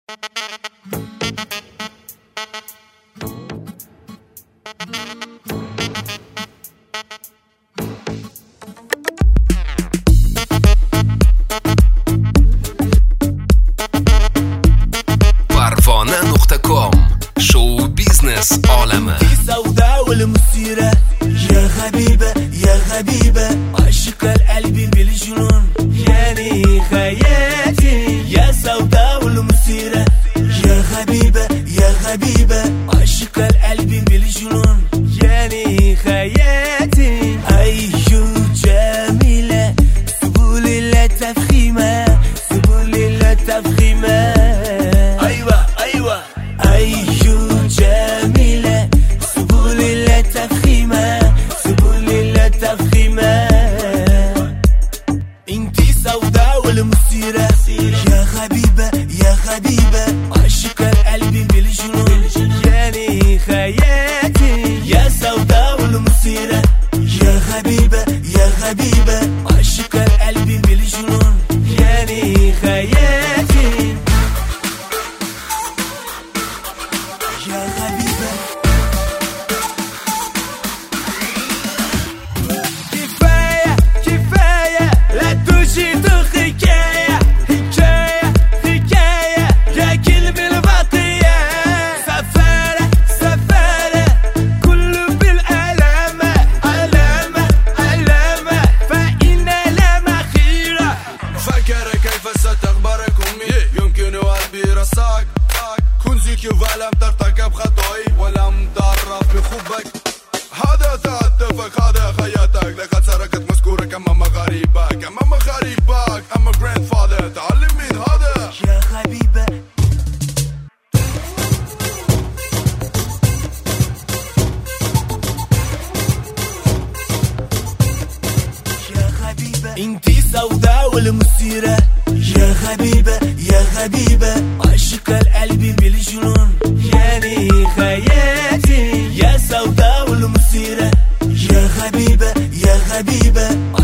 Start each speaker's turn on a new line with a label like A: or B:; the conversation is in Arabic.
A: Parvona.com شو بيزنس عالمه
B: سوداء والمثيرة يا غبيبة يا غبيبة عشق القلب بالجنون يعني خياتي يا سوداء والمثيرة يا غبيبة يا غبيبة عشق القلب بالجنون يعني خياتي أيو جميلة سبل لا تفخيمة سبل لا تفخيمة أيوة أيوة أيو جميلة سبل لا تفخيمة سبل لا تفخيمة انتي سوداء والمثيرة يا غبيبة يا غبيبة عشق القلب بالجنون يعني خياتي يا سوداء والمثيرة يا غبيبة يا غبيبة عشق القلب بالجنون يعني خياتي يا غبيبة كفاية كفاية لا تجد حكاية حكاية حكاية يا كلب البطية سفارة سفارة كله بالألامة علامة علامة فإن لا مخيرة
C: فكر كيف ستخبرك أمي يمكن قلبي رصاك كنزك ولم ترتكب خطأي ولم تعرف بخبك هذا تعتفك هذا خياتك لقد سرقت مذكورك أمام غريبك أمام غريبك أما grandfather تعلم من هذا
B: يا غبيبة يا غبيبة انتي سوداء والمثيرة يا غبيبة يا غبيبة عشق القلب بالجنون يعني خياتي يا سوداء والمثيرة يا غبيبة يا غبيبة